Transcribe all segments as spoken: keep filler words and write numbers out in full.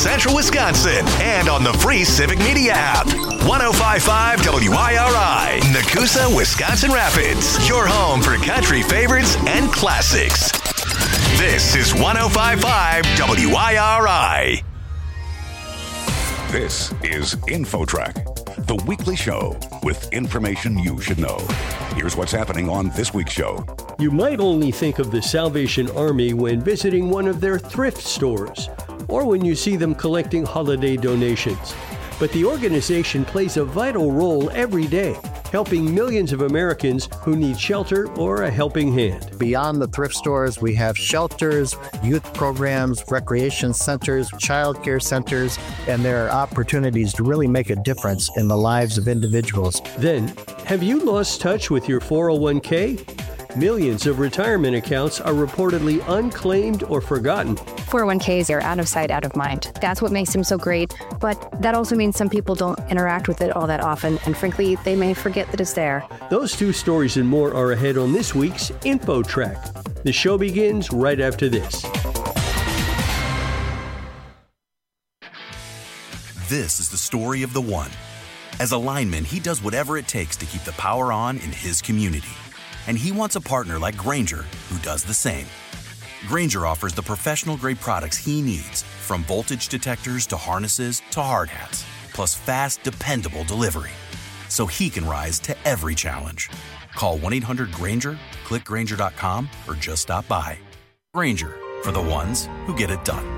Central Wisconsin and on the free Civic Media app. one oh five point five W I R I, Nakusa, Wisconsin Rapids. Your home for country favorites and classics. This is one oh five point five W I R I. This is InfoTrack, the weekly show with information you should know. Here's what's happening on this week's show. You might only think of the Salvation Army when visiting one of their thrift stores or when you see them collecting holiday donations. But the organization plays a vital role every day, helping millions of Americans who need shelter or a helping hand. Beyond the thrift stores, we have shelters, youth programs, recreation centers, child care centers, and there are opportunities to really make a difference in the lives of individuals. Then, have you lost touch with your four oh one k? Millions of retirement accounts are reportedly unclaimed or forgotten. four oh one k's are out of sight, out of mind. That's what makes them so great, but that also means some people don't interact with it all that often, and frankly, they may forget that it's there. Those two stories and more are ahead on this week's InfoTrack. The show begins right after this. This is the story of the one. As a lineman, he does whatever it takes to keep the power on in his community. And he wants a partner like Grainger who does the same. Grainger offers the professional-grade products he needs, from voltage detectors to harnesses to hard hats, plus fast, dependable delivery, so he can rise to every challenge. Call one eight hundred Grainger, click Grainger dot com, or just stop by. Grainger, for the ones who get it done.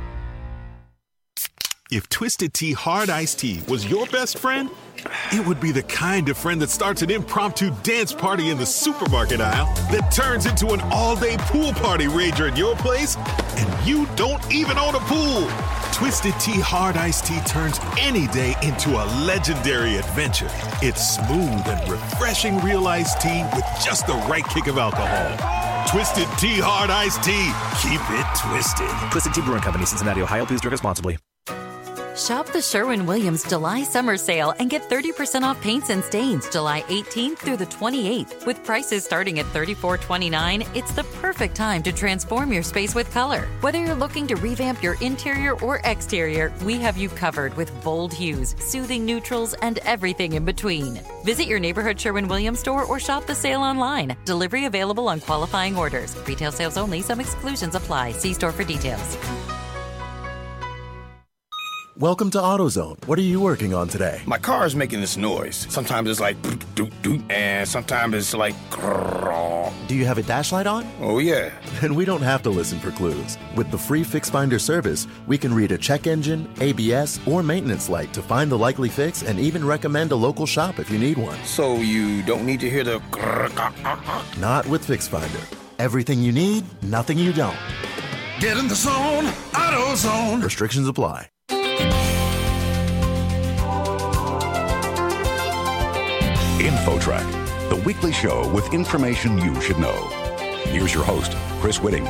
If Twisted Tea Hard Iced Tea was your best friend, it would be the kind of friend that starts an impromptu dance party in the supermarket aisle that turns into an all-day pool party rager at your place, and you don't even own a pool. Twisted Tea Hard Iced Tea turns any day into a legendary adventure. It's smooth and refreshing real iced tea with just the right kick of alcohol. Twisted Tea Hard Iced Tea. Keep it twisted. Twisted Tea Brewing Company, Cincinnati, Ohio. Please drink responsibly. Shop the Sherwin-Williams July Summer Sale and get thirty percent off paints and stains July eighteenth through the twenty-eighth. With prices starting at thirty-four twenty-nine, it's the perfect time to transform your space with color. Whether you're looking to revamp your interior or exterior, we have you covered with bold hues, soothing neutrals, and everything in between. Visit your neighborhood Sherwin-Williams store or shop the sale online. Delivery available on qualifying orders. Retail sales only. Some exclusions apply. See store for details. Welcome to AutoZone. What are you working on today? My car is making this noise. Sometimes it's like doot, doot, doot, and sometimes it's like grrr. Do you have a dash light on? Oh, yeah. Then we don't have to listen for clues. With the free Fix Finder service, we can read a check engine, A B S, or maintenance light to find the likely fix and even recommend a local shop if you need one. So you don't need to hear the grrr. Not with Fix Finder. Everything you need, nothing you don't. Get in the zone, AutoZone. Restrictions apply. InfoTrack, the weekly show with information you should know. Here's your host, Chris Whitting.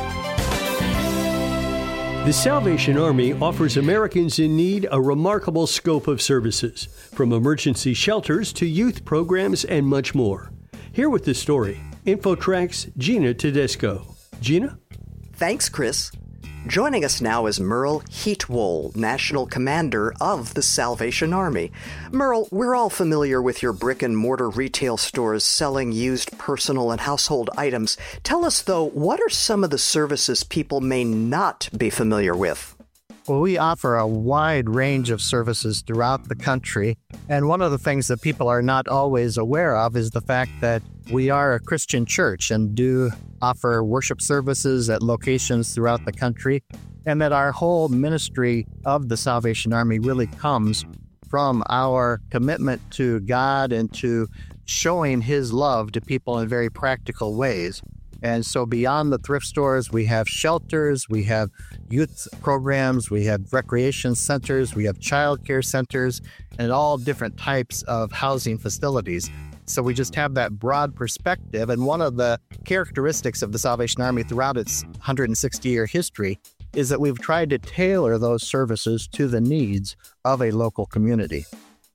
The Salvation Army offers Americans in need a remarkable scope of services, from emergency shelters to youth programs and much more. Here with the story, InfoTrack's Gina Tedesco. Gina? Thanks, Chris. Joining us now is Merle Heatwold, National Commander of the Salvation Army. Merle, we're all familiar with your brick-and-mortar retail stores selling used personal and household items. Tell us, though, what are some of the services people may not be familiar with? Well, we offer a wide range of services throughout the country, and one of the things that people are not always aware of is the fact that we are a Christian church and do offer worship services at locations throughout the country, and that our whole ministry of the Salvation Army really comes from our commitment to God and to showing His love to people in very practical ways. And so beyond the thrift stores, we have shelters, we have youth programs, we have recreation centers, we have child care centers, and all different types of housing facilities. So we just have that broad perspective. And one of the characteristics of the Salvation Army throughout its one hundred sixty year history is that we've tried to tailor those services to the needs of a local community.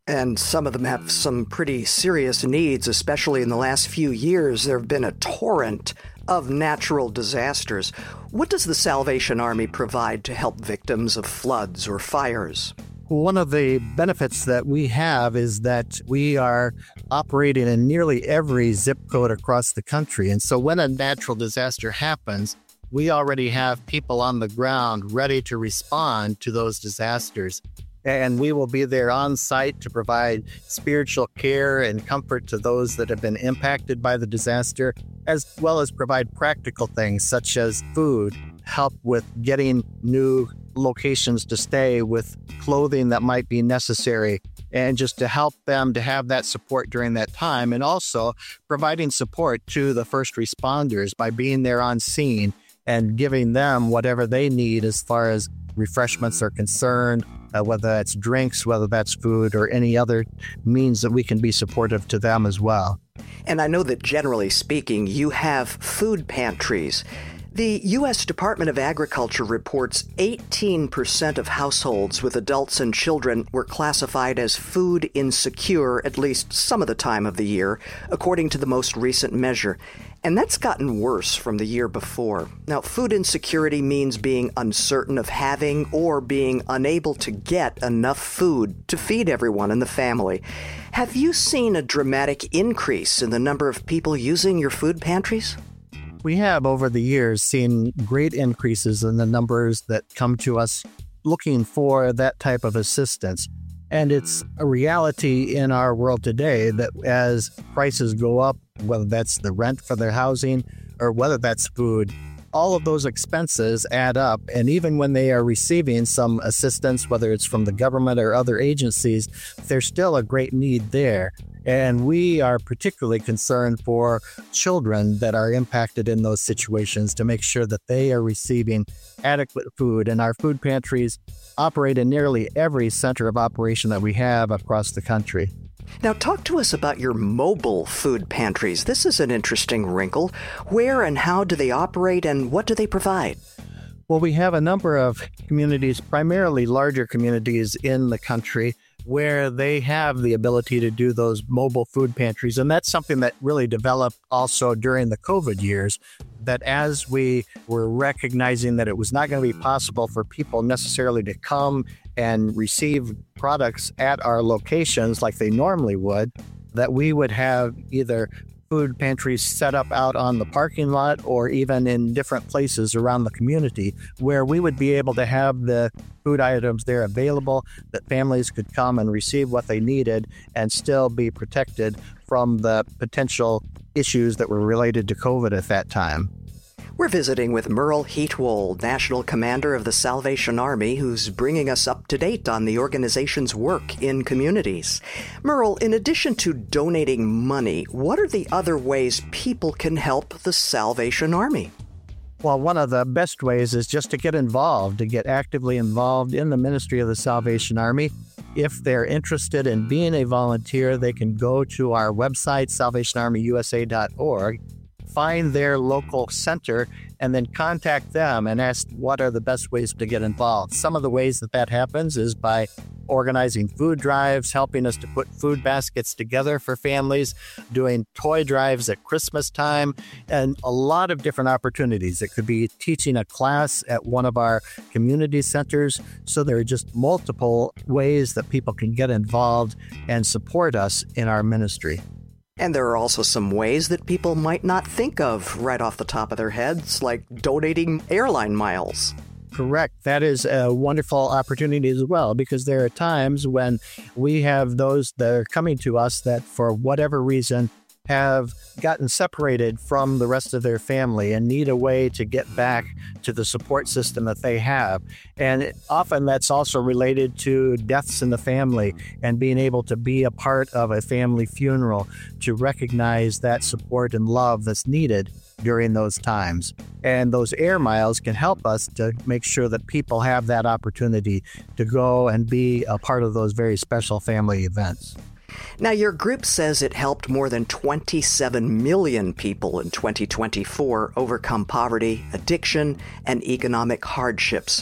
And some of them have some pretty serious needs, especially in the last few years. There have been a torrent of natural disasters. What does the Salvation Army provide to help victims of floods or fires? One of the benefits that we have is that we are operating in nearly every zip code across the country. And so when a natural disaster happens, we already have people on the ground ready to respond to those disasters. And we will be there on site to provide spiritual care and comfort to those that have been impacted by the disaster, as well as provide practical things such as food, help with getting new locations to stay, with clothing that might be necessary, and just to help them to have that support during that time, and also providing support to the first responders by being there on scene and giving them whatever they need as far as refreshments are concerned, uh, whether that's drinks, whether that's food, or any other means that we can be supportive to them as well. And I know that generally speaking, you have food pantries. The U S Department of Agriculture reports eighteen percent of households with adults and children were classified as food insecure at least some of the time of the year, according to the most recent measure. And that's gotten worse from the year before. Now, food insecurity means being uncertain of having or being unable to get enough food to feed everyone in the family. Have you seen a dramatic increase in the number of people using your food pantries? We have, over the years, seen great increases in the numbers that come to us looking for that type of assistance. And it's a reality in our world today that as prices go up, whether that's the rent for their housing or whether that's food, all of those expenses add up. And even when they are receiving some assistance, whether it's from the government or other agencies, there's still a great need there. And we are particularly concerned for children that are impacted in those situations to make sure that they are receiving adequate food. And our food pantries operate in nearly every center of operation that we have across the country. Now, talk to us about your mobile food pantries. This is an interesting wrinkle. Where and how do they operate, and what do they provide? Well, we have a number of communities, primarily larger communities in the country, where they have the ability to do those mobile food pantries. And that's something that really developed also during the COVID years, that as we were recognizing that it was not going to be possible for people necessarily to come and receive products at our locations like they normally would, that we would have either food pantries set up out on the parking lot or even in different places around the community where we would be able to have the food items there available, that families could come and receive what they needed and still be protected from the potential issues that were related to COVID at that time. We're visiting with Merle Heatwold, National Commander of the Salvation Army, who's bringing us up to date on the organization's work in communities. Merle, in addition to donating money, what are the other ways people can help the Salvation Army? Well, one of the best ways is just to get involved, to get actively involved in the ministry of the Salvation Army. If they're interested in being a volunteer, they can go to our website, salvation army u s a dot org, find their local center, and then contact them and ask what are the best ways to get involved. Some of the ways that that happens is by organizing food drives, helping us to put food baskets together for families, doing toy drives at Christmas time, and a lot of different opportunities. It could be teaching a class at one of our community centers. So there are just multiple ways that people can get involved and support us in our ministry. And there are also some ways that people might not think of right off the top of their heads, like donating airline miles. Correct. That is a wonderful opportunity as well, because there are times when we have those that are coming to us that for whatever reason have gotten separated from the rest of their family and need a way to get back to the support system that they have. And often that's also related to deaths in the family and being able to be a part of a family funeral to recognize that support and love that's needed during those times. And those air miles can help us to make sure that people have that opportunity to go and be a part of those very special family events. Now, your group says it helped more than twenty-seven million people in twenty twenty-four overcome poverty, addiction, and economic hardships.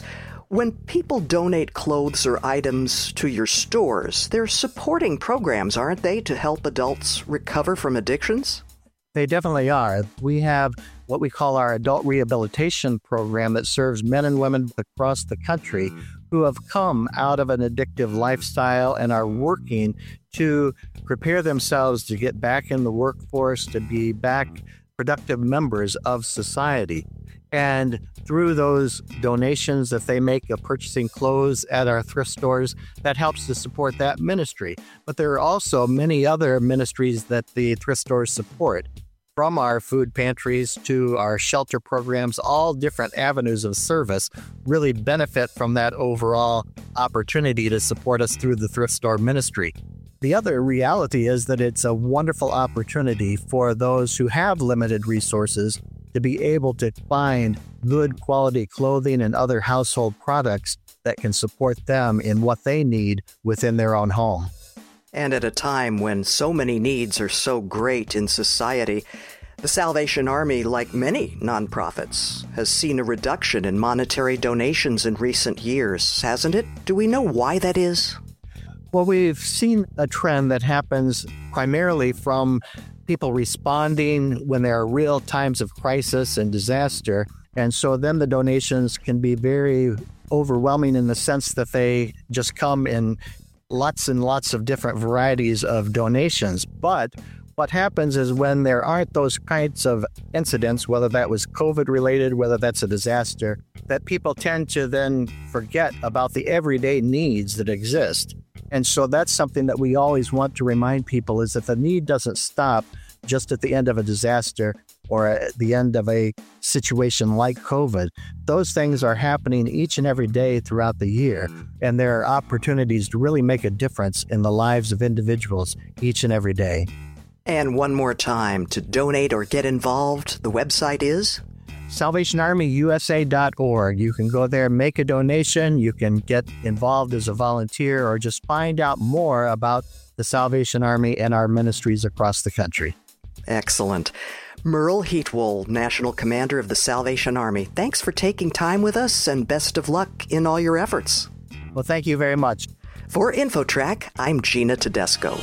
When people donate clothes or items to your stores, they're supporting programs, aren't they, to help adults recover from addictions? They definitely are. We have what we call our adult rehabilitation program that serves men and women across the country who have come out of an addictive lifestyle and are working to prepare themselves to get back in the workforce, to be back productive members of society. And through those donations that they make of purchasing clothes at our thrift stores, that helps to support that ministry. But there are also many other ministries that the thrift stores support, from our food pantries to our shelter programs. All different avenues of service really benefit from that overall opportunity to support us through the thrift store ministry. The other reality is that it's a wonderful opportunity for those who have limited resources to be able to find good quality clothing and other household products that can support them in what they need within their own home. And at a time when so many needs are so great in society, the Salvation Army, like many nonprofits, has seen a reduction in monetary donations in recent years, hasn't it? Do we know why that is? Well, we've seen a trend that happens primarily from people responding when there are real times of crisis and disaster. And so then the donations can be very overwhelming in the sense that they just come in lots and lots of different varieties of donations. But what happens is when there aren't those kinds of incidents, whether that was COVID related, whether that's a disaster, that people tend to then forget about the everyday needs that exist. And so that's something that we always want to remind people, is that the need doesn't stop just at the end of a disaster or at the end of a situation like COVID. Those things are happening each and every day throughout the year, and there are opportunities to really make a difference in the lives of individuals each and every day. And one more time, to donate or get involved, the website is Salvation Army U S A dot org. You can go there, make a donation, you can get involved as a volunteer, or just find out more about the Salvation Army and our ministries across the country. Excellent. Merle Heatwold, National Commander of the Salvation Army, thanks for taking time with us, and best of luck in all your efforts. Well, thank you very much. For InfoTrack, I'm Gina Tedesco.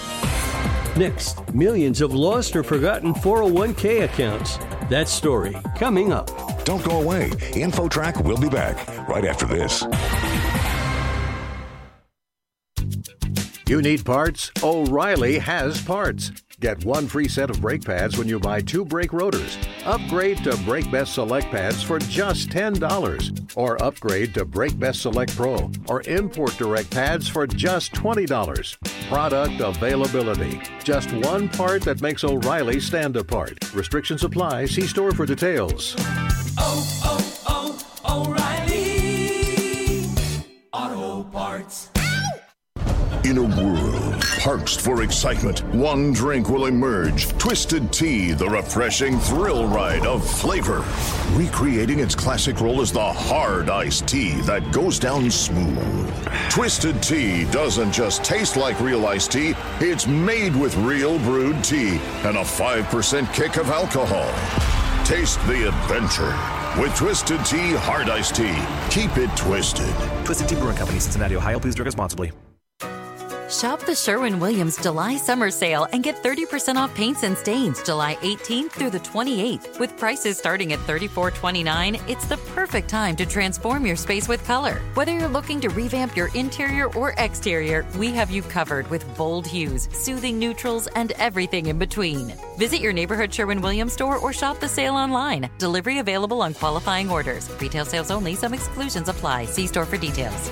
Next, millions of lost or forgotten four oh one k accounts. That story coming up. Don't go away. InfoTrack will be back right after this. You need parts? O'Reilly has parts. Get one free set of brake pads when you buy two brake rotors. Upgrade to Brake Best Select pads for just ten dollars. Or upgrade to Brake Best Select Pro or Import Direct pads for just twenty dollars. Product availability. Just one part that makes O'Reilly stand apart. Restrictions apply. See store for details. Oh, oh, oh, O'Reilly Auto Parts. In a world parched for excitement, one drink will emerge. Twisted Tea, the refreshing thrill ride of flavor. Recreating its classic role as the hard iced tea that goes down smooth. Twisted Tea doesn't just taste like real iced tea, it's made with real brewed tea and a five percent kick of alcohol. Taste the adventure with Twisted Tea Hard Iced Tea. Keep it twisted. Twisted Tea Brewing Company, Cincinnati, Ohio. Please drink responsibly. Shop the Sherwin-Williams July Summer Sale and get thirty percent off paints and stains July eighteenth through the twenty-eighth. With prices starting at thirty-four twenty-nine, it's the perfect time to transform your space with color. Whether you're looking to revamp your interior or exterior, we have you covered with bold hues, soothing neutrals, and everything in between. Visit your neighborhood Sherwin-Williams store or shop the sale online. Delivery available on qualifying orders. Retail sales only. Some exclusions apply. See store for details.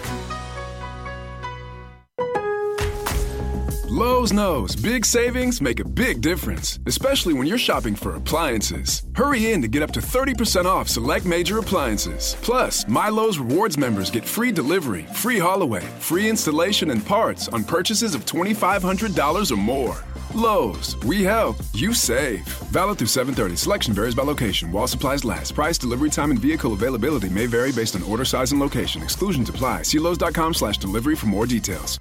Lowe's knows big savings make a big difference, especially when you're shopping for appliances. Hurry in to get up to thirty percent off select major appliances. Plus, My Lowe's Rewards members get free delivery, free haul away, free installation and parts on purchases of twenty-five hundred dollars or more. Lowe's, we help, you save. Valid through seven thirty. Selection varies by location. While supplies last. Price, delivery time, and vehicle availability may vary based on order size and location. Exclusions apply. See Lowe's.com slash delivery for more details.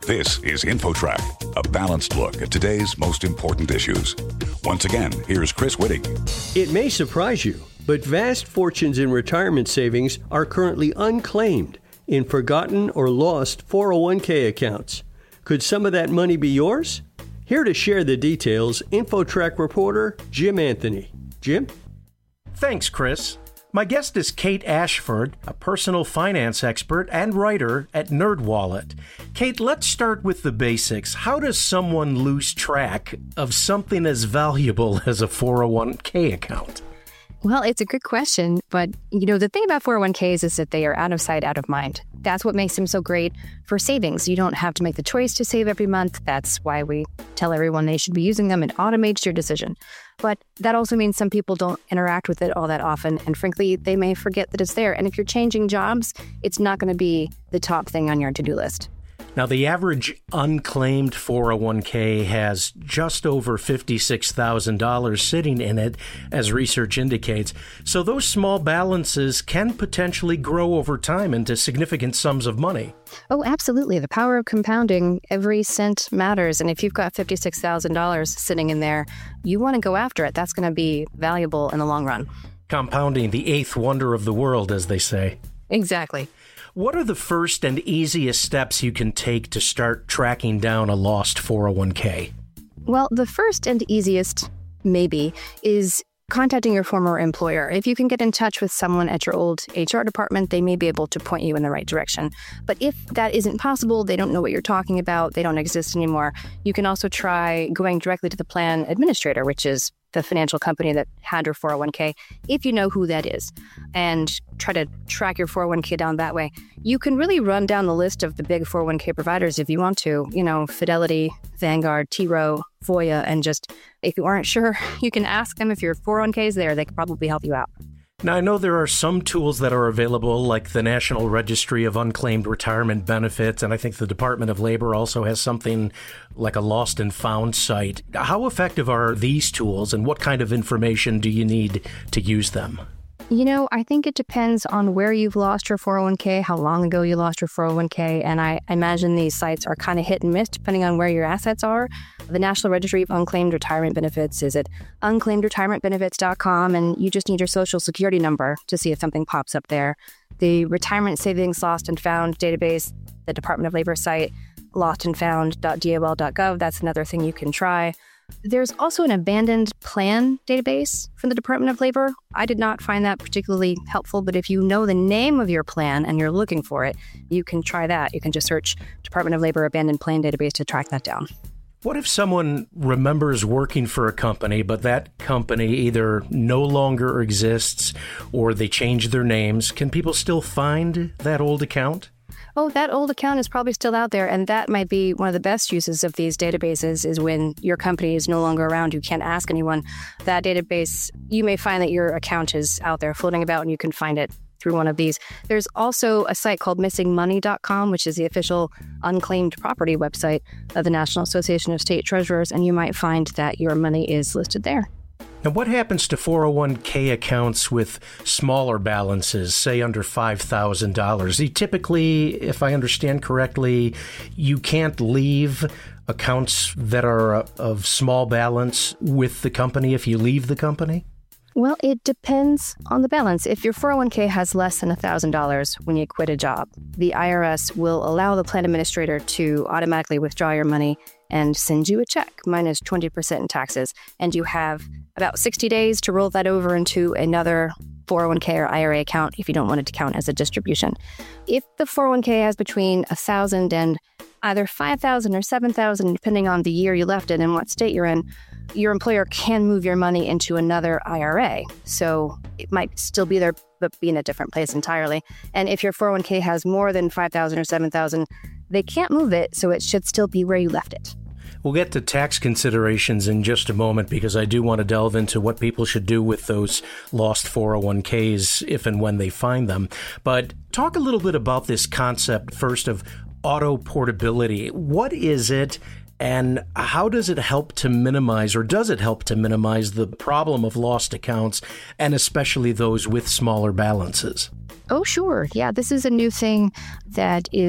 This is InfoTrack, a balanced look at today's most important issues. Once again, here's Chris Whitting. It may surprise you, but vast fortunes in retirement savings are currently unclaimed in forgotten or lost four oh one k accounts. Could some of that money be yours? Here to share the details, InfoTrack reporter Jim Anthony. Jim? Thanks, Chris. My guest is Kate Ashford, a personal finance expert and writer at NerdWallet. Kate, let's start with the basics. How does someone lose track of something as valuable as a four oh one k account? Well, it's a good question, but you know, the thing about four oh one k's is that they are out of sight, out of mind. That's what makes them so great for savings. You don't have to make the choice to save every month. That's why we tell everyone they should be using them. It automates your decision. But that also means some people don't interact with it all that often. And frankly, they may forget that it's there. And if you're changing jobs, it's not going to be the top thing on your to-do list. Now, the average unclaimed four oh one k has just over fifty-six thousand dollars sitting in it, as research indicates. So those small balances can potentially grow over time into significant sums of money. Oh, absolutely. The power of compounding, every cent matters. And if you've got fifty-six thousand dollars sitting in there, you want to go after it. That's going to be valuable in the long run. Compounding, the eighth wonder of the world, as they say. Exactly. What are the first and easiest steps you can take to start tracking down a lost four oh one k? Well, the first and easiest, maybe, is contacting your former employer. If you can get in touch with someone at your old H R department, they may be able to point you in the right direction. But if that isn't possible, they don't know what you're talking about, they don't exist anymore, you can also try going directly to the plan administrator, which is the financial company that had your four oh one k, if you know who that is, and try to track your four oh one k down that way. You can really run down the list of the big four oh one k providers if you want to, you know, Fidelity, Vanguard, T. Rowe, Voya, and just, if you aren't sure, you can ask them if your four oh one k is there. They could probably help you out. Now, I know there are some tools that are available, like the National Registry of Unclaimed Retirement Benefits, and I think the Department of Labor also has something like a lost and found site. How effective are these tools, and what kind of information do you need to use them? You know, I think it depends on where you've lost your four oh one k, how long ago you lost your four oh one k, and I imagine these sites are kind of hit and miss depending on where your assets are. The National Registry of Unclaimed Retirement Benefits is at unclaimed retirement benefits dot com, and you just need your social security number to see if something pops up there. The Retirement Savings Lost and Found database, the Department of Labor site, lost and found dot D O L dot gov, that's another thing you can try. There's also an abandoned plan database from the Department of Labor. I did not find that particularly helpful, but if you know the name of your plan and you're looking for it, you can try that. You can just search Department of Labor abandoned plan database to track that down. What if someone remembers working for a company, but that company either no longer exists or they changed their names? Can people still find that old account? Oh, that old account is probably still out there, and that might be one of the best uses of these databases is when your company is no longer around. You can't ask anyone. That database, you may find that your account is out there floating about, and you can find it through one of these. There's also a site called missing money dot com, which is the official unclaimed property website of the National Association of State Treasurers, and you might find that your money is listed there. Now, what happens to four oh one k accounts with smaller balances, say under five thousand dollars? Typically, if I understand correctly, you can't leave accounts that are of small balance with the company if you leave the company? Well, it depends on the balance. If your four oh one k has less than one thousand dollars when you quit a job, the I R S will allow the plan administrator to automatically withdraw your money and send you a check minus twenty percent in taxes. And you have about sixty days to roll that over into another four oh one k or I R A account if you don't want it to count as a distribution. If the four oh one k has between one thousand dollars and either five thousand dollars or seven thousand dollars, depending on the year you left it and what state you're in, your employer can move your money into another I R A. So it might still be there, but be in a different place entirely. And if your four oh one k has more than five thousand dollars or seven thousand dollars, they can't move it, so it should still be where you left it. We'll get to tax considerations in just a moment because I do want to delve into what people should do with those lost four oh one k's if and when they find them. But talk a little bit about this concept first of auto portability. What is it? And how does it help to minimize, or does it help to minimize, the problem of lost accounts, and especially those with smaller balances? Oh, sure. Yeah, this is a new thing that is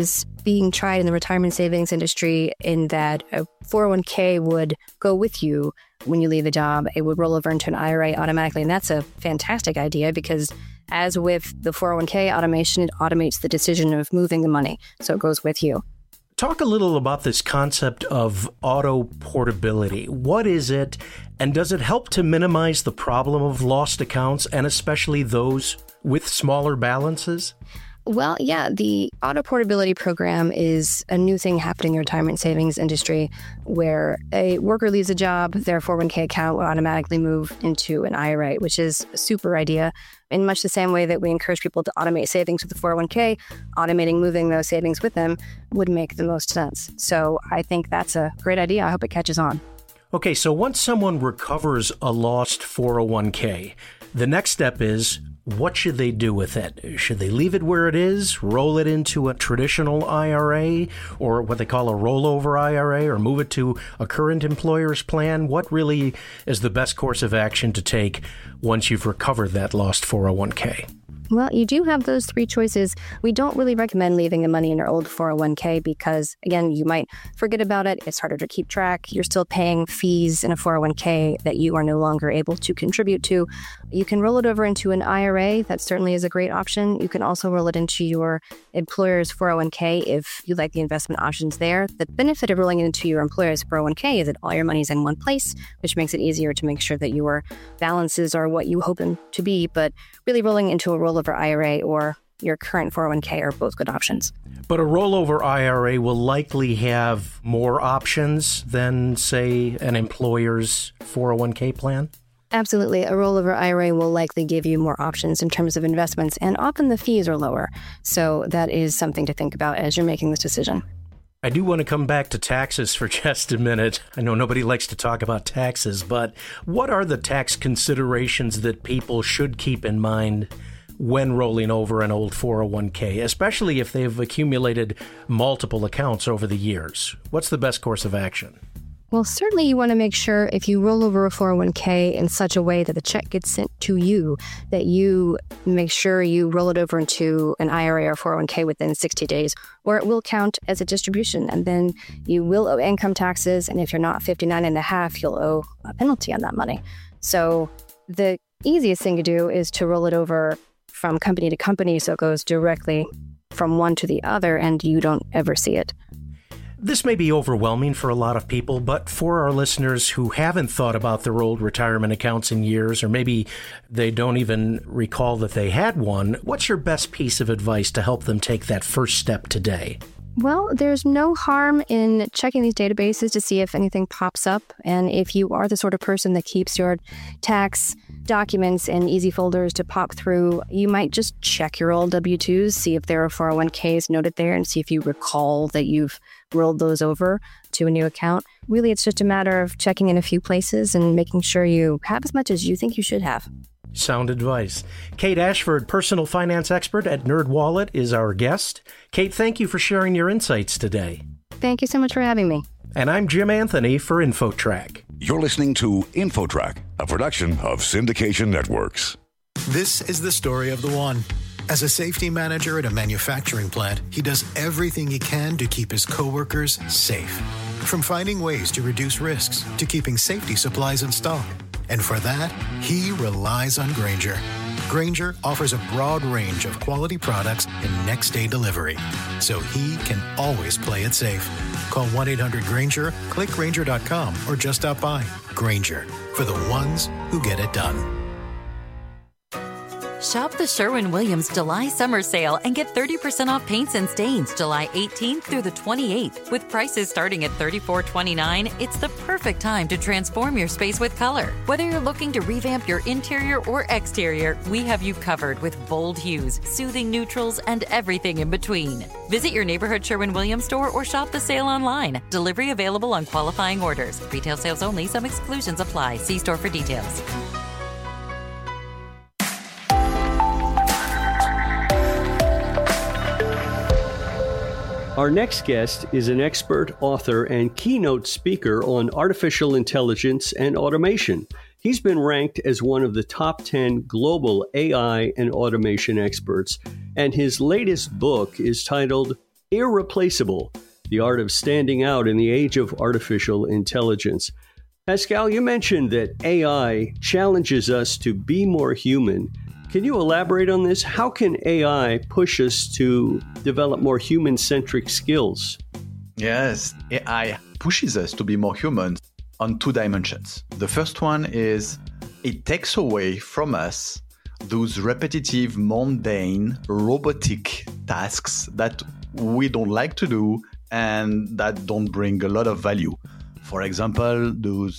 being tried in the retirement savings industry in that a four oh one k would go with you when you leave the job. It would roll over into an I R A automatically. And that's a fantastic idea because as with the four oh one k automation, it automates the decision of moving the money. So it goes with you. Talk a little about this concept of auto portability. What is it, and does it help to minimize the problem of lost accounts, and especially those with smaller balances? Well, yeah, the auto portability program is a new thing happening in the retirement savings industry where a worker leaves a job, their four oh one k account will automatically move into an I R A, which is a super idea. In much the same way that we encourage people to automate savings with the four oh one k, automating moving those savings with them would make the most sense. So I think that's a great idea. I hope it catches on. Okay, so once someone recovers a lost four oh one k, the next step is, what should they do with it? Should they leave it where it is, roll it into a traditional I R A, or what they call a rollover I R A, or move it to a current employer's plan? What really is the best course of action to take once you've recovered that lost four oh one k? Well, you do have those three choices. We don't really recommend leaving the money in your old four oh one k because, again, you might forget about it. It's harder to keep track. You're still paying fees in a four oh one k that you are no longer able to contribute to. You can roll it over into an I R A. That certainly is a great option. You can also roll it into your employer's four oh one k if you like the investment options there. The benefit of rolling it into your employer's four oh one k is that all your money is in one place, which makes it easier to make sure that your balances are what you hope them to be. But really rolling into a rollover I R A or your current four oh one k are both good options. But a rollover I R A will likely have more options than, say, an employer's four oh one k plan? Absolutely. A rollover I R A will likely give you more options in terms of investments, and often the fees are lower. So that is something to think about as you're making this decision. I do want to come back to taxes for just a minute. I know nobody likes to talk about taxes, but what are the tax considerations that people should keep in mind when rolling over an old four oh one k, especially if they've accumulated multiple accounts over the years? What's the best course of action? Well, certainly you want to make sure if you roll over a four oh one k in such a way that the check gets sent to you, that you make sure you roll it over into an I R A or four oh one k within sixty days, or it will count as a distribution. And then you will owe income taxes. And if you're not fifty-nine and a half, you'll owe a penalty on that money. So the easiest thing to do is to roll it over from company to company so it goes directly from one to the other and you don't ever see it. This may be overwhelming for a lot of people, but for our listeners who haven't thought about their old retirement accounts in years, or maybe they don't even recall that they had one, what's your best piece of advice to help them take that first step today? Well, there's no harm in checking these databases to see if anything pops up. And if you are the sort of person that keeps your tax documents in easy folders to pop through, you might just check your old W two's, see if there are four oh one k's noted there, and see if you recall that you've rolled those over to a new account. Really, it's just a matter of checking in a few places and making sure you have as much as you think you should have. Sound advice. Kate Ashford, personal finance expert at NerdWallet, is our guest. Kate, thank you for sharing your insights today. Thank you so much for having me. And I'm Jim Anthony for InfoTrack. You're listening to InfoTrack, a production of Syndication Networks. This is the story of the one. As a safety manager at a manufacturing plant, he does everything he can to keep his coworkers safe. From finding ways to reduce risks to keeping safety supplies in stock. And for that, he relies on Grainger. Grainger offers a broad range of quality products and next-day delivery, so he can always play it safe. Call one eight hundred Grainger, click Grainger dot com, or just stop by. Grainger, for the ones who get it done. Shop the Sherwin-Williams July Summer Sale and get thirty percent off paints and stains July eighteenth through the twenty-eighth. With prices starting at thirty-four twenty-nine, it's the perfect time to transform your space with color. Whether you're looking to revamp your interior or exterior, we have you covered with bold hues, soothing neutrals, and everything in between. Visit your neighborhood Sherwin-Williams store or shop the sale online. Delivery available on qualifying orders. Retail sales only. Some exclusions apply. See store for details. Our next guest is an expert author and keynote speaker on artificial intelligence and automation. He's been ranked as one of the top ten global A I and automation experts, and his latest book is titled Irreplaceable, the art of standing out in the age of artificial intelligence. Pascal, you mentioned that A I challenges us to be more human. Can you elaborate on this? How can A I push us to develop more human-centric skills? Yes, A I pushes us to be more human on two dimensions. The first one is it takes away from us those repetitive, mundane, robotic tasks that we don't like to do and that don't bring a lot of value. For example, those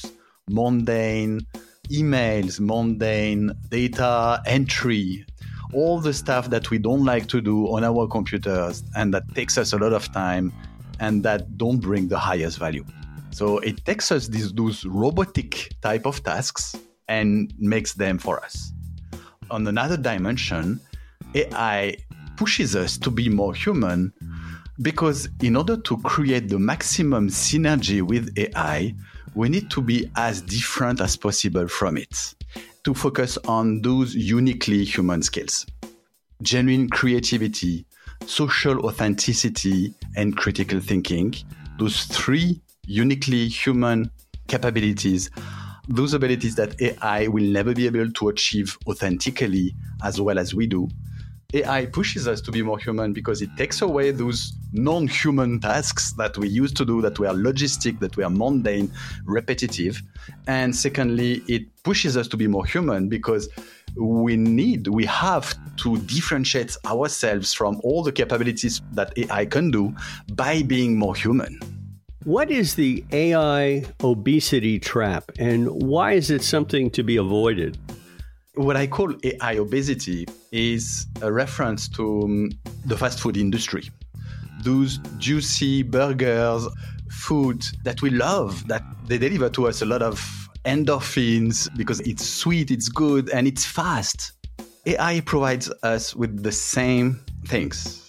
mundane emails, mundane data entry, all the stuff that we don't like to do on our computers and that takes us a lot of time and that don't bring the highest value. So it takes us these those robotic type of tasks and makes them for us. On another dimension, A I pushes us to be more human because in order to create the maximum synergy with A I, we need to be as different as possible from it, to focus on those uniquely human skills. Genuine creativity, social authenticity, and critical thinking, those three uniquely human capabilities, those abilities that A I will never be able to achieve authentically as well as we do. A I pushes us to be more human because it takes away those non-human tasks that we used to do, that were logistic, that were mundane, repetitive. And secondly, it pushes us to be more human because we need, we have to differentiate ourselves from all the capabilities that A I can do by being more human. What is the A I obesity trap, and why is it something to be avoided? What I call A I obesity is a reference to um, the fast food industry. Those juicy burgers, food that we love, that they deliver to us a lot of endorphins because it's sweet, it's good, and it's fast. A I provides us with the same things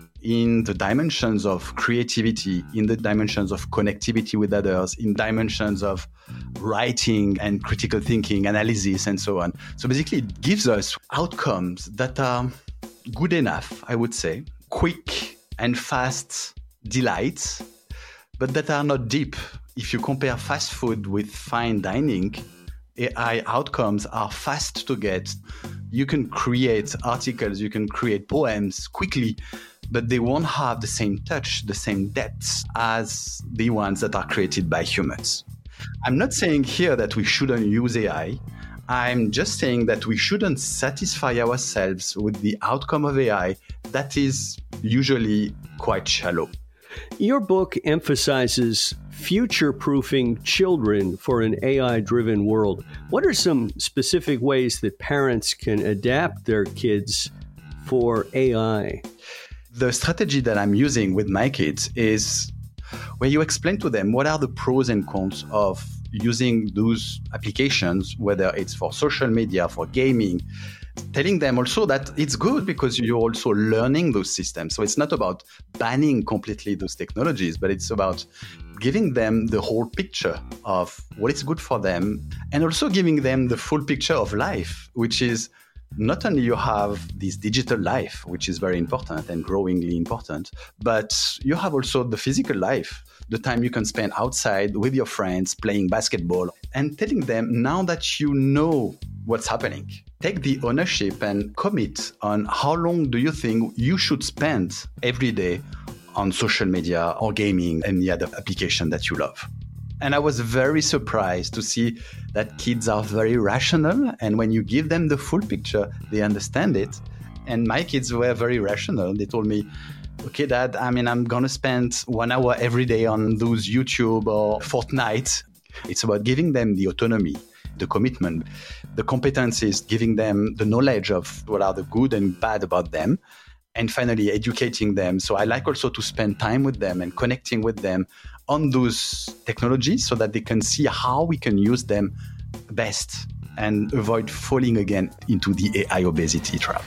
in the dimensions of creativity, in the dimensions of connectivity with others, in dimensions of writing and critical thinking, analysis, and so on. So basically, it gives us outcomes that are good enough, I would say, quick and fast delights, but that are not deep. If you compare fast food with fine dining, A I outcomes are fast to get. You can create articles, you can create poems quickly, but they won't have the same touch, the same depth as the ones that are created by humans. I'm not saying here that we shouldn't use A I. I'm just saying that we shouldn't satisfy ourselves with the outcome of A I that is usually quite shallow. Your book emphasizes future-proofing children for an A I-driven world. What are some specific ways that parents can adapt their kids for A I? The strategy that I'm using with my kids is where you explain to them what are the pros and cons of using those applications, whether it's for social media, for gaming, telling them also that it's good because you're also learning those systems. So it's not about banning completely those technologies, but it's about giving them the whole picture of what is good for them and also giving them the full picture of life, which is not only you have this digital life, which is very important and growingly important, but you have also the physical life, the time you can spend outside with your friends playing basketball, and telling them now that you know what's happening, take the ownership and commit on how long do you think you should spend every day on social media or gaming and the other application that you love. And I was very surprised to see that kids are very rational. And when you give them the full picture, they understand it. And my kids were very rational. They told me, okay, Dad, I mean, I'm going to spend one hour every day on those YouTube or Fortnite. It's about giving them the autonomy, the commitment, the competencies, giving them the knowledge of what are the good and bad about them. And finally, educating them. So I like also to spend time with them and connecting with them on those technologies so that they can see how we can use them best and avoid falling again into the A I obesity trap.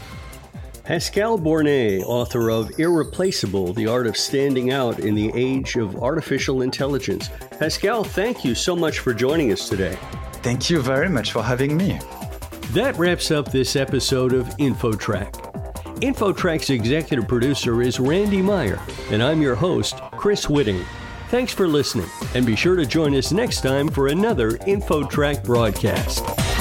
Pascal Bornet, author of Irreplaceable, The Art of Standing Out in the Age of Artificial Intelligence. Pascal, thank you so much for joining us today. Thank you very much for having me. That wraps up this episode of InfoTrack. InfoTrack's executive producer is Randy Meyer, and I'm your host, Chris Whitting. Thanks for listening, and be sure to join us next time for another InfoTrack broadcast.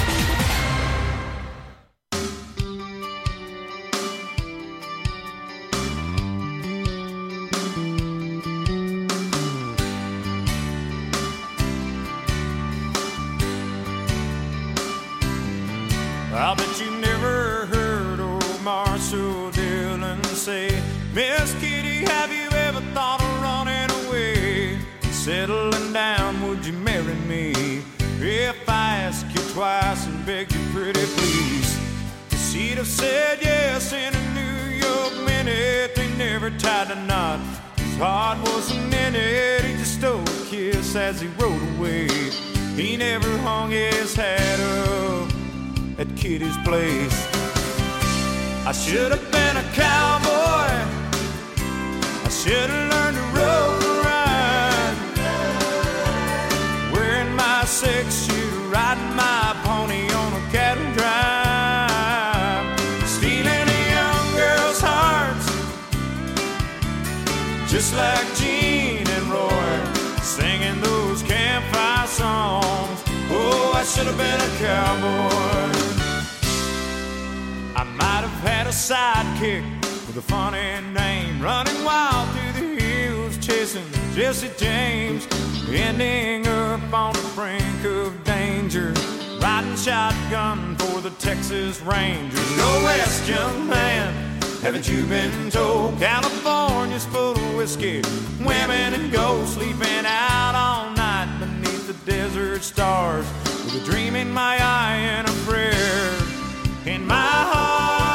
I bet you never heard old Marshall Dillon say, Miss Kitty, have you ever thought of running away? Settling down, would you marry me? If I ask you twice and beg you pretty please. She'd have said yes in a New York minute. They never tied a knot, his heart wasn't in it. He just stole a kiss as he rode away. He never hung his hat up at Kitty's place. I should have been a cowboy, I should have learned to rope and ride, wearing my six-shooter, riding my pony on a cattle drive, stealing a young girl's hearts, just like Gene and Roy, singing those campfire songs. Oh, I should have been a cowboy. I might have had a sidekick with a funny name, running wild through the hills, chasing Jesse James, ending up on the brink of danger, riding shotgun for the Texas Rangers. Go west, young man, haven't you been told? California's full of whiskey, women and gold, sleeping out all night beneath the desert stars, with a dream in my eye and a prayer in my heart.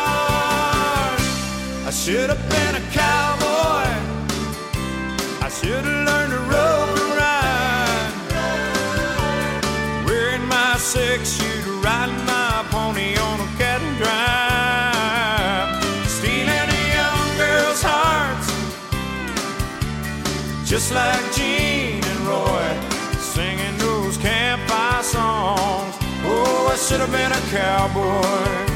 I should have been a cowboy, I should have learned to rope and ride, wearing my six-shooter, riding my pony on a cattle drive, stealing a young girl's hearts, just like Gene and Roy, singing those campfire songs. Oh, I should have been a cowboy.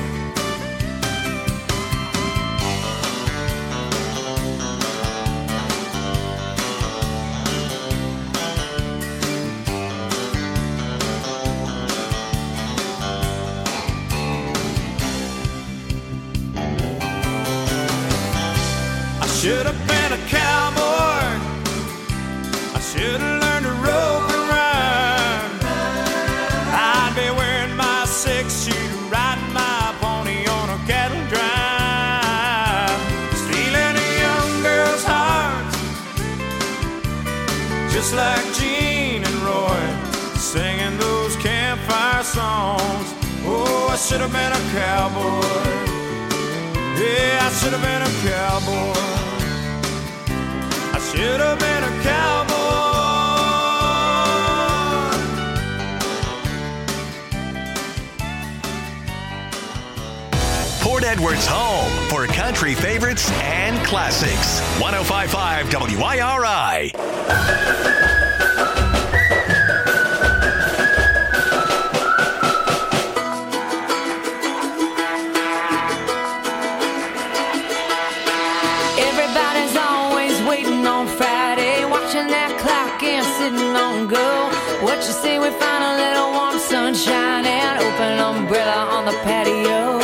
I should have been a cowboy, I should have learned to rope and ride, I'd be wearing my six-shooter, riding my pony on a cattle drive, stealing a young girl's heart, just like Gene and Roy, singing those campfire songs. Oh, I should have been a cowboy. Yeah, I should have been a cowboy. I should have been a cowboy. Port Edwards' home for country favorites and classics. one oh five point five W I R I. Sitting on go. What you say we find a little warm sunshine and open umbrella on the patio?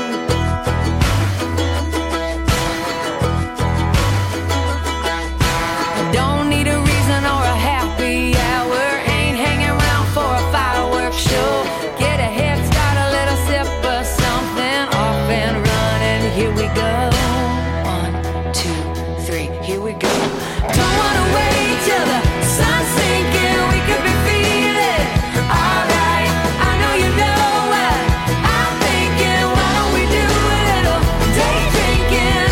Don't need a reason or a happy hour. Ain't hanging around for a fireworks show. Get a head start, a little sip of something, off and running. Here we go. One, two, three. Here we go. Don't wanna wait till the sun sinking, we could be feeling alright. I know you know what I'm thinking. Why don't we do a little day drinking?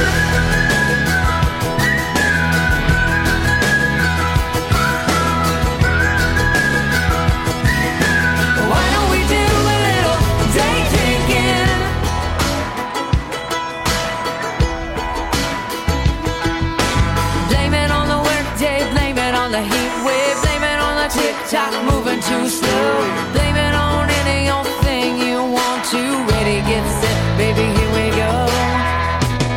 Why don't we do a little day drinking? Blame it on the workday, blame it on the heat wave, blame it on the tick-tock moving too slow, blame it on any old thing you want to. Ready, get set, baby, here we go.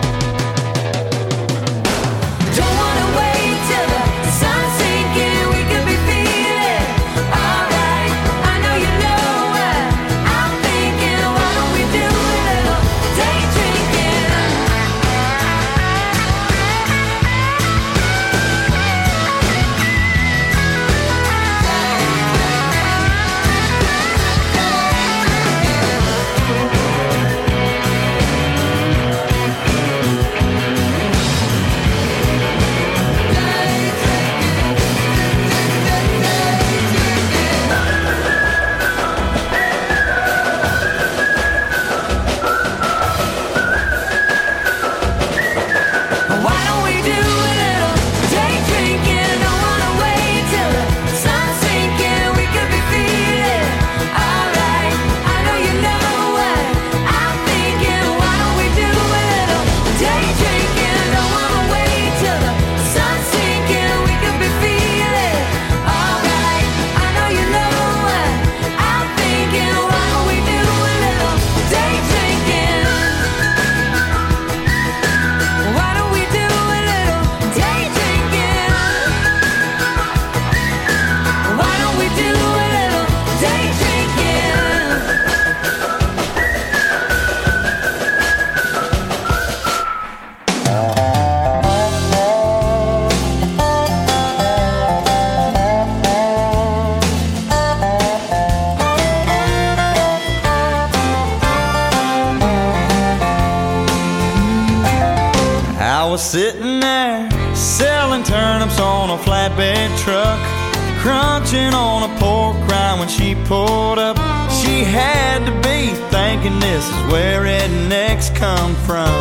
was sitting there selling turnips on a flatbed truck, crunching on a pork rind when she pulled up. She had to be thinking this is where rednecks come from.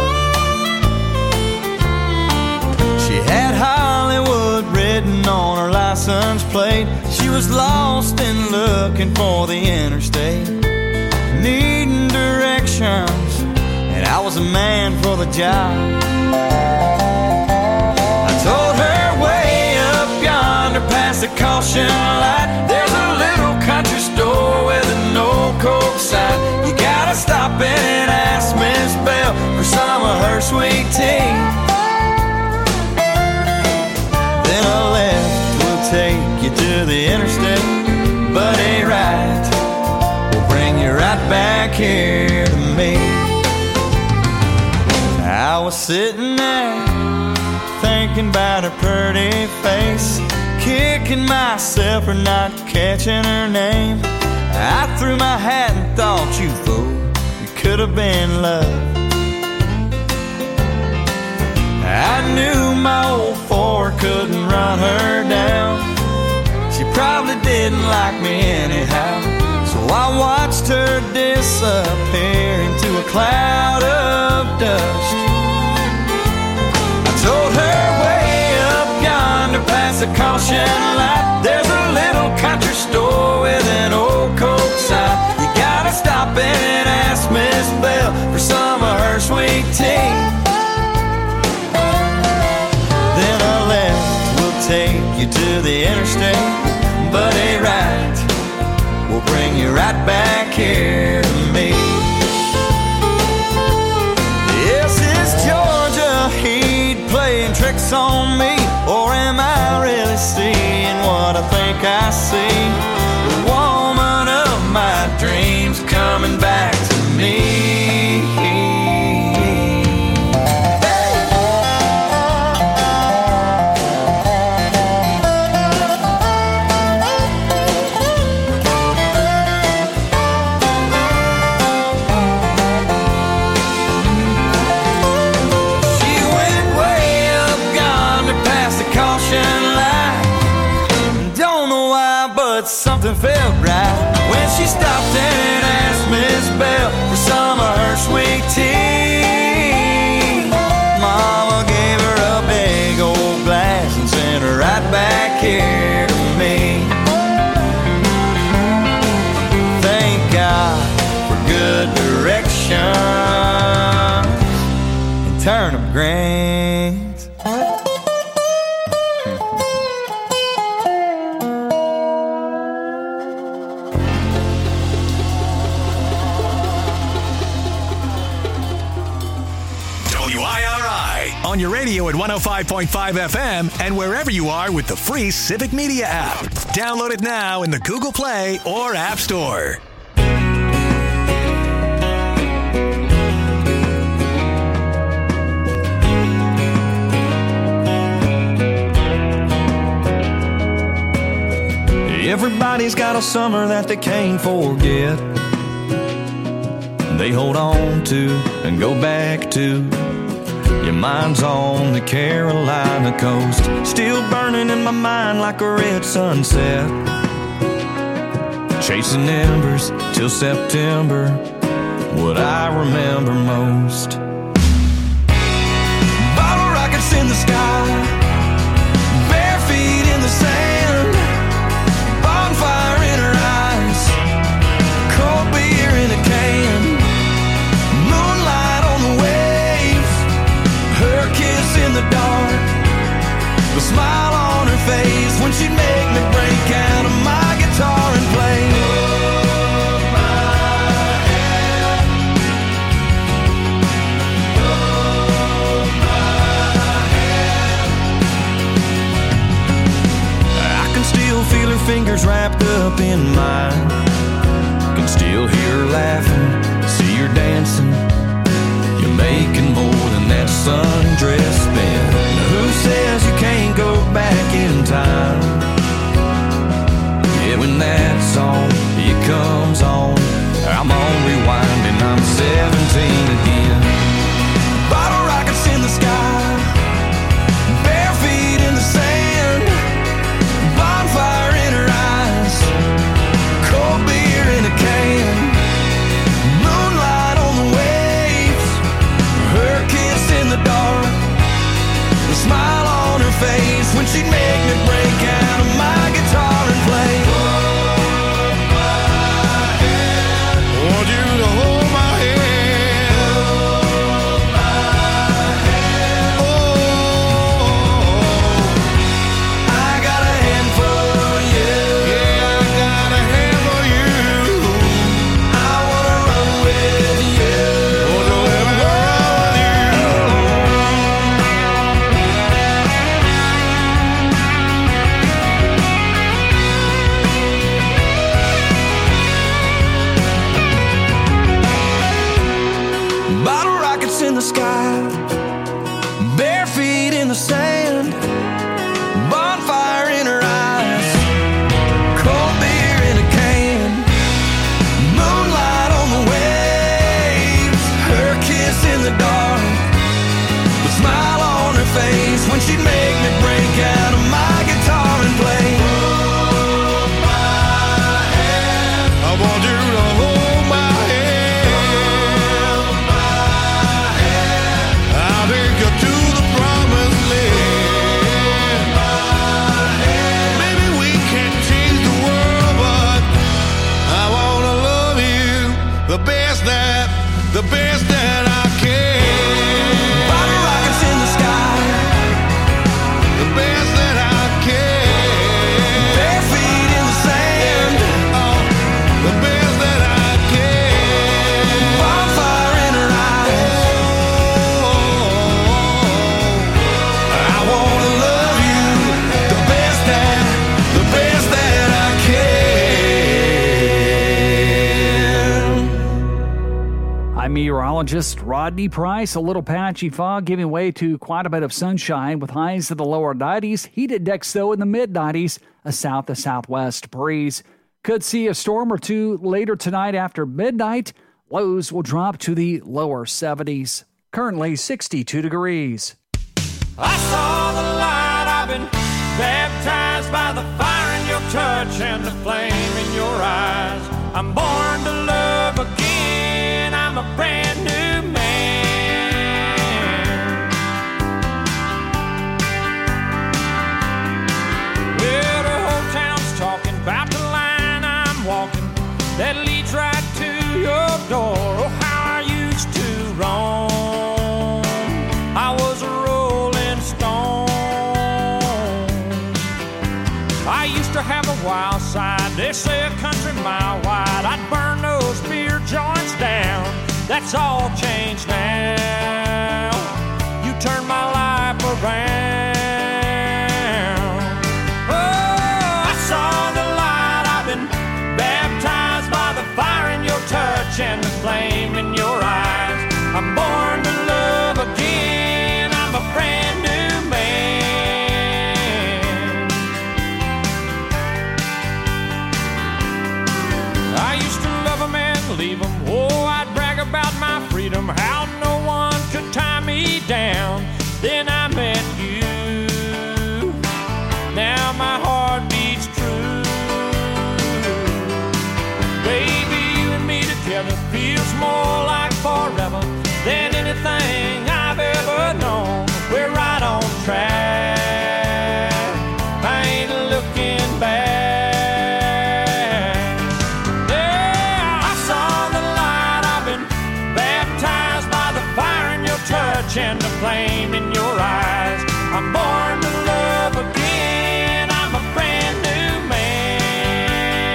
She had Hollywood written on her license plate. She was lost and looking for the interstate, needing directions, and I was a man for the job. I told her way up yonder past the caution light, there's a little country store with an old Coke sign. You gotta stop in and ask Miss Bell for some of her sweet tea. Then a left will take you to the interstate, but a right will bring you right back here to me. I was sitting there thinking about her pretty face, kicking myself for not catching her name. I threw my hat and thought, you fool, it could have been love. I knew my old Ford couldn't run her down. She probably didn't like me anyhow, so I watched her disappear into a cloud of dust. I told her way up yonder past the caution light, there's a little country store with an old Coke sign. You gotta stop in and ask Miss Bell for some of her sweet tea. Then a left will take you to the interstate, but a right will bring you right back here to me. Yes, it's Georgia Heat playing tricks on me, or am I really seeing what I think I see? The woman of my dreams coming back to me. Something felt right when she stopped and asked Miss Bell for some of her sweet tea. Mama gave her a big old glass and sent her right back here to me. Thank God for good direction and turnip greens. On your radio at one oh five point five F M and wherever you are with the free Civic Media app. Download it now in the Google Play or App Store. Everybody's got a summer that they can't forget. They hold on to and go back to. Your mind's on the Carolina coast, still burning in my mind like a red sunset. Chasing embers till September, what I remember most. Bottle rockets in the sky, bare feet in the sand, bonfire in her eyes, cold beer in a can, moonlight on the waves, her kiss in the dark, the smile on her face when she'd make me break out of my guitar and play. Hold my hand, hold my hand. I can still feel her fingers wrapped up in mine, can still hear her laughing, see her dancing. You're making more than that sundress spent. Who says you can't go back in time? Yeah, when that song, it comes on, I'm on rewind and I'm seventeen again. Bottle rockets in the sky, the sky, bare feet in the sand, bonfire in her eyes, cold beer in a can, moonlight on the waves, her kiss in the dark, the smile on her face when she'd make me break out of my guitar and play. Hold my hand, I want you to hold my hand, hold my hand, I'll take you to the promised land. Hold my hand, maybe we can't change the world, but I wanna love you the best that, the best that I can. Bottle rockets in the sky, the best that I can. Bare feet in the sand, oh, the best that I can. Bonfire in her eyes, oh, I wanna love you the best that, the best that I can. I'm meteorologist Rodney Price. A little patchy fog giving way to quite a bit of sunshine with highs in the lower nineties. Heat index, though, in the mid nineties. A south to southwest breeze. Could see a storm or two later tonight after midnight. Lows will drop to the lower seventies. Currently sixty-two degrees. I saw the light, I've been baptized by the fire in your touch and the flame in your eyes. I'm born to love again, I'm a brand new man. Well, the whole town's talking about the line I'm walking that leads right to your door. Oh, how I used to roam, I was a rolling stone. I used to have a wild side, they say a country mile wide. I'd burn those beer joints down, that's all changed now. You turned my life around. Oh, I saw the light, I've been baptized by the fire in your touch and the flame in your eyes. I'm born to love again, I'm a brand new man. I used to love a man, leave him. Oh, I'd brag about my freedom, how no one could tie me down. Then I met you, now my heart beats true. Baby, you and me together feels more like forever than anything I've ever known. We're right on track, I ain't looking back. Yeah, I saw the light, I've been baptized by the fire in your touch and the flame in your eyes. I'm born to love again, I'm a brand new man.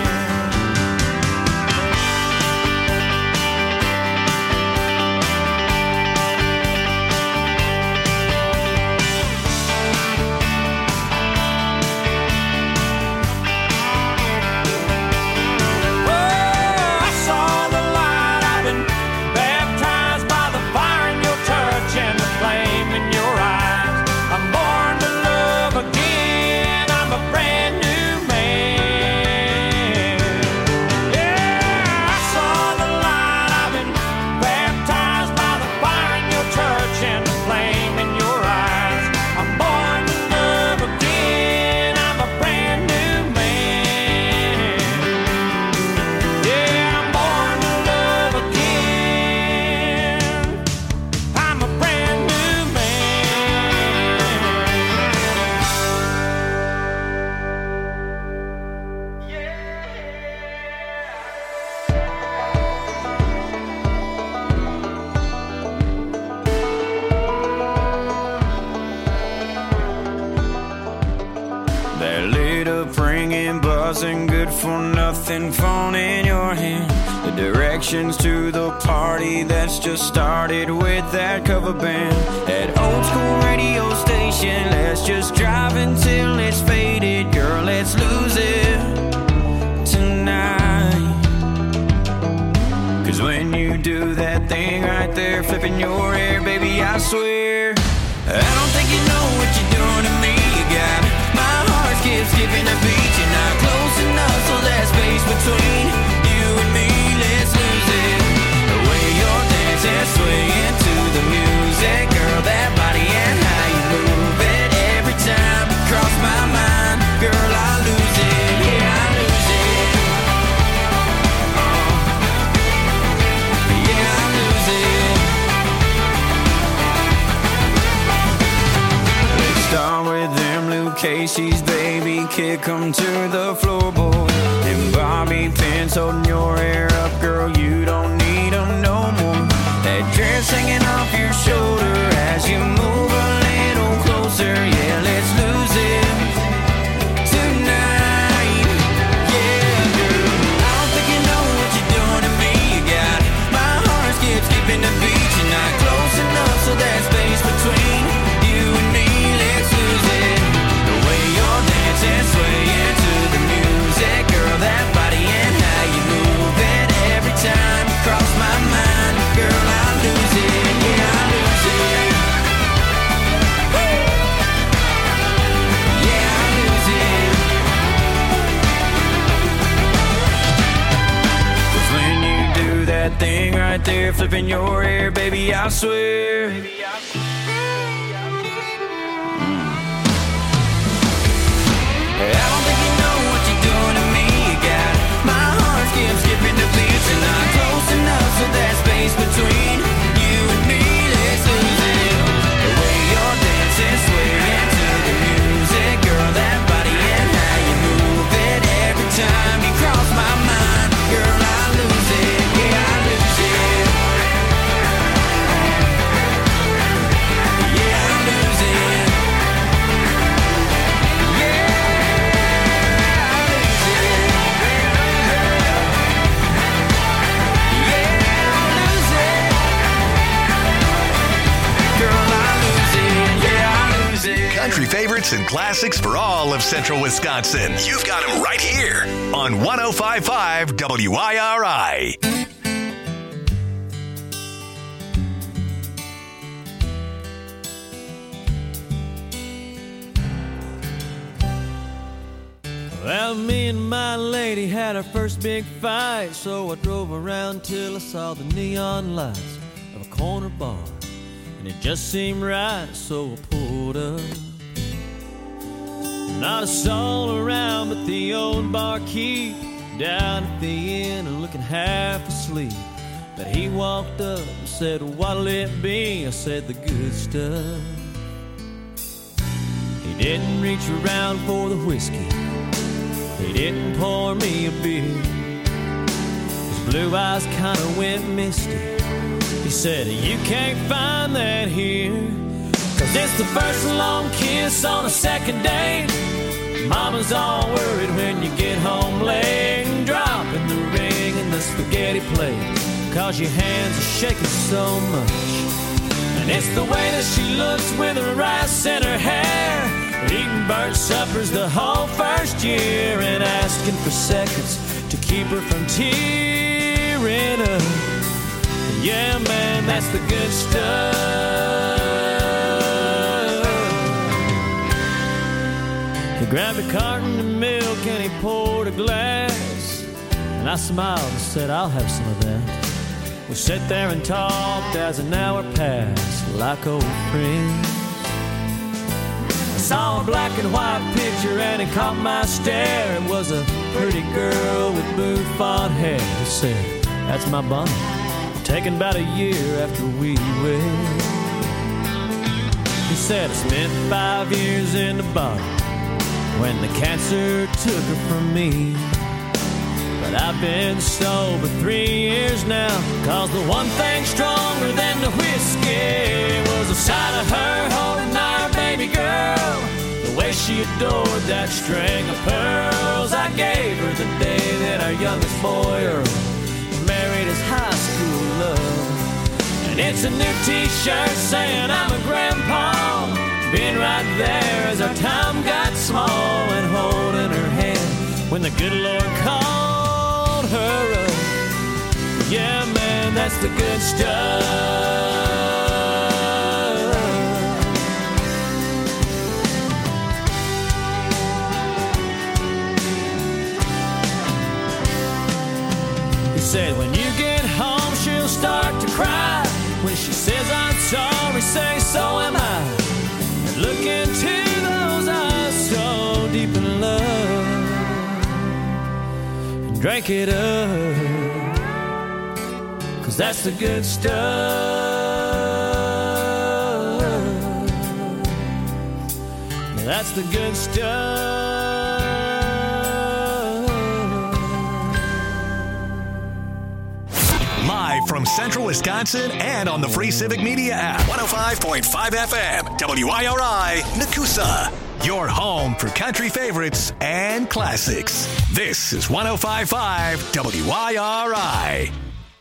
Oh, I saw the light, I've been baptized by the fire in your touch and the flame in your eyes. I'm born to love again, I'm a brand new man. Yeah, I saw the light, I've been baptized by the fire in your touch and the flame in your eyes. I'm born to love again, I'm a brand new man. Yeah, I'm born to love again, I'm a brand new man. That lit up ringing, buzzing, good for nothing phone in your hand. The directions to the party that's just started with that cover band. That old school radio station, let's just drive until it's faded. Girl, let's lose it tonight. Cause when you do that thing right there, flipping your hair, baby, I swear, I don't think you know what you're doing to me. You got my heart skip skipping a beat. You're not close enough, so that space between you and me, let's lose it. The way you're dancing, swaying to the music, girl, that body and how you move it. Every time you cross my mind, girl, I lose it. Yeah, I lose it. Oh. Yeah, I lose it. Let's start with them Luke Casey's, baby. Kick 'em to the floorboard. And bobby pins holding your hair up, girl, you don't need 'em no more. That dress hanging off your shoulder as you move a little closer. Yeah, let's lose it tonight. Yeah, girl, I don't think you know what you're doing to me. You got my heart skip skipping the beat. You're not close enough, so that space between you and me, let's lose it. The way you're dancing, swaying to the music, girl, that body and how you move it. Every time you cross my mind, girl, I lose it. Yeah, I lose it. Woo! Yeah, I lose it. 'Cause when you do that thing right there, flipping your hair, baby, I swear, I don't think you know what you're doing to me. You got my heart skip skipping the beats. You're not close enough, so that space between you and me, let's lose it. The way you're dancing, swaying to the music, girl, that body and how you move it. Every time you cross my mind, girl, I lose it. Yeah, I lose it. Yeah, I lose it. Country favorites and classics for all of Central Wisconsin. You've got them right here on one oh five point five W I R I. Well, me and my lady had our first big fight, so I drove around till I saw the neon lights of a corner bar, and it just seemed right, so I pulled up. Not a soul around but the old barkeep down at the inn and looking half asleep. But he walked up and said, what'll it be? I said, the good stuff. He didn't reach around for the whiskey, he didn't pour me a beer. His blue eyes kinda went misty. He said, you can't find that here, 'cause it's the first long kiss on a second date. Mama's all worried when you get home late, and dropping the ring in the spaghetti plate, 'cause your hands are shaking so much. And it's the way that she looks with her rice in her hair, eating burnt suppers the whole first year, and asking for seconds to keep her from tearing up. Yeah, man, that's the good stuff. He grabbed a carton of milk and he poured a glass, and I smiled and said, I'll have some of that. We sat there and talked as an hour passed, like old friends. I saw a black and white picture and it caught my stare. It was a pretty girl with bouffant hair. He said, that's my Bonnie, taken about a year after we wed. He said, I spent five years in the bottle when the cancer took her from me. But I've been sober three years now, 'cause the one thing stronger than the whiskey was the sight of her holding our baby girl, the way she adored that string of pearls I gave her the day that our youngest boy Earl married his high school love. And it's a new t-shirt saying I'm a grandpa, being right there as our time got small, and holding her hand when the good Lord called her up. Yeah, man, that's the good stuff. He said, when you get home, she'll start to cry. When she says I'm sorry, say so am I. And look into those eyes so deep in love, and drink it up, 'cause that's the good stuff. That's the good stuff. Live from Central Wisconsin and on the free Civic Media app. one oh five point five F M, W I R I, Nakusa. Your home for country favorites and classics. This is one oh five point five W I R I.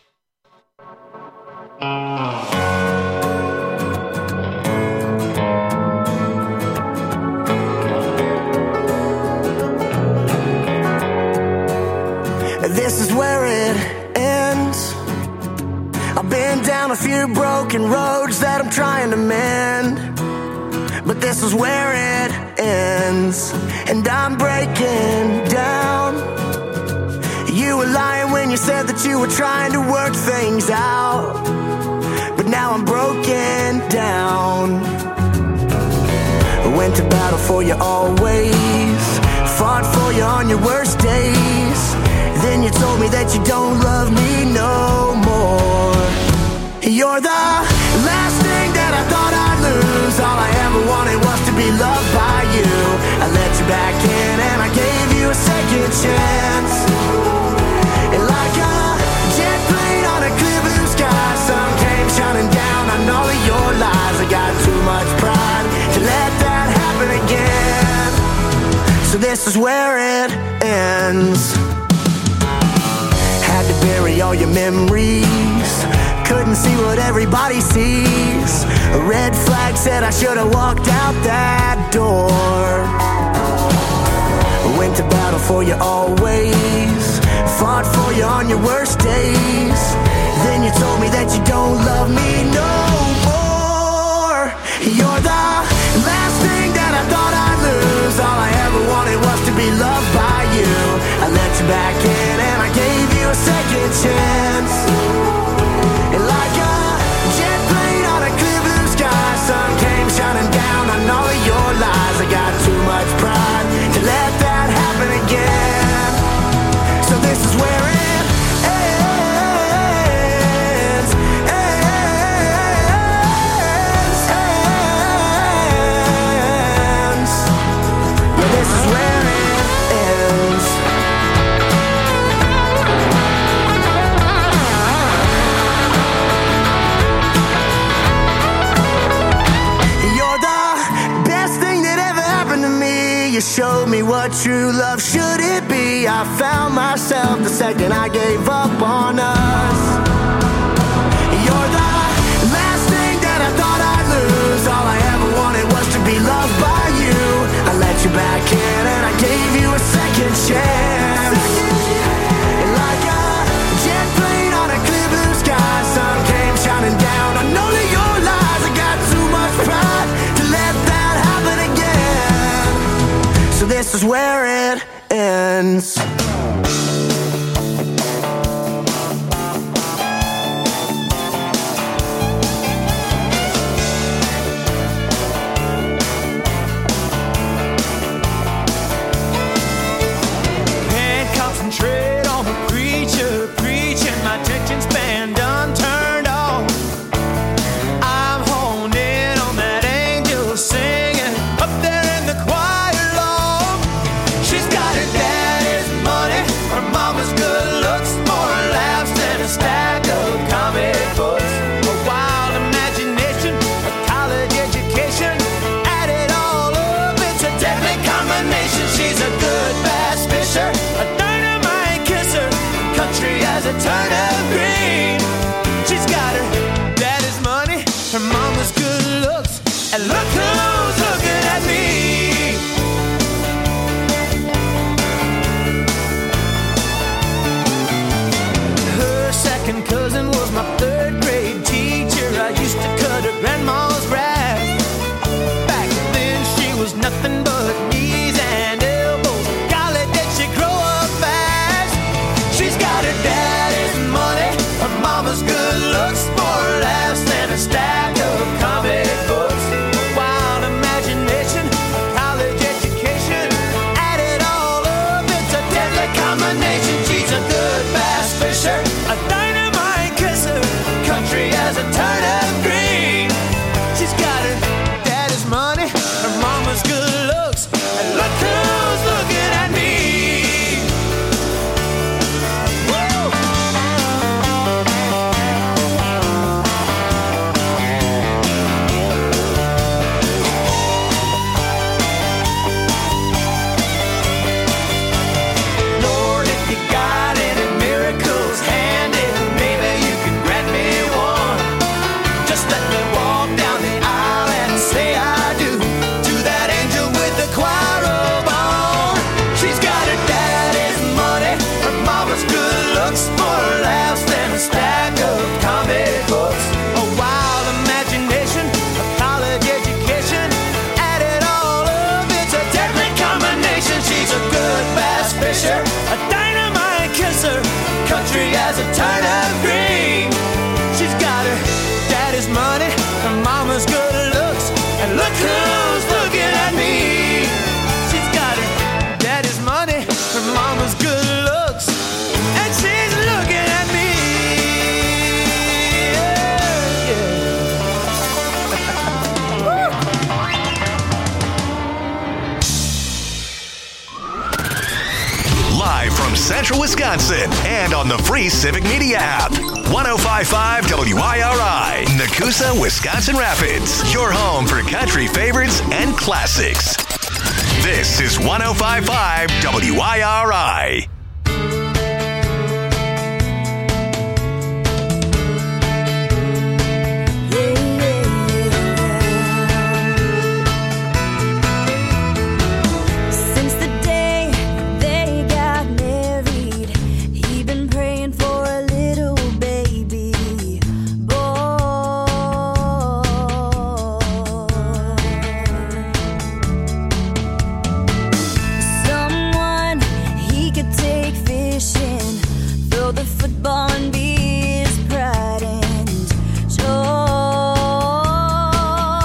This is where it ends. I've been down a few broken roads that I'm trying to mend, but this is where it ends, and I'm breaking down. You were lying when you said that you were trying to work things out, but now I'm broken down. I went to battle for you always, fought for you on your worst days. Then you told me that you don't love me no more. You're the last thing that I thought I'd lose. All I ever wanted was to be loved by you. I let you back in and I gave you a second chance. And like a jet plane on a clear blue sky, sun came shining down on all of your lies. I got too much pride to let that happen again. So this is where it ends. Had to bury all your memories, couldn't see what everybody sees. A red flag said I should have walked out that door. I went to battle for you always, fought for you on your worst days. Then you told me that you don't love me no more. You're the last thing that I thought I'd lose. All I ever wanted was to be loved by you. I let you back in and I gave you a second chance. And like a jet plane on a clear blue sky, sun came shining down on all of your lies. I got too much pride to let that happen again. So this is where it ends, ends, ends. Yeah, this is where it ends. You showed me what true love should it be. I found myself the second I gave up on us. You're the last thing that I thought I'd lose. All I ever wanted was to be loved by you. I let you back in and I gave you a second chance. And like a jet plane on a clear blue sky, sun came shining down on all of your lies. I got too much pride to let that happen again. So this is where it ends. Can't concentrate on the preacher preaching. My attention span done turned off. I'm honed in on that angel singing up there in the choir loft. She's got her daddy's money, her mama's good looks, more laughs than a stack of comic books. A wild imagination, a college education, add it all up, it's a deadly combination. She's a good bass fisher, a dynamite kisser, country as a turnip green. She's got her daddy's money, her mama's good looks, and look who's looking at me. Her second Wisconsin, and on the free Civic Media app. one oh five point five W I R I, Nakusa, Wisconsin Rapids. Your home for country favorites and classics. This is one oh five point five W I R I.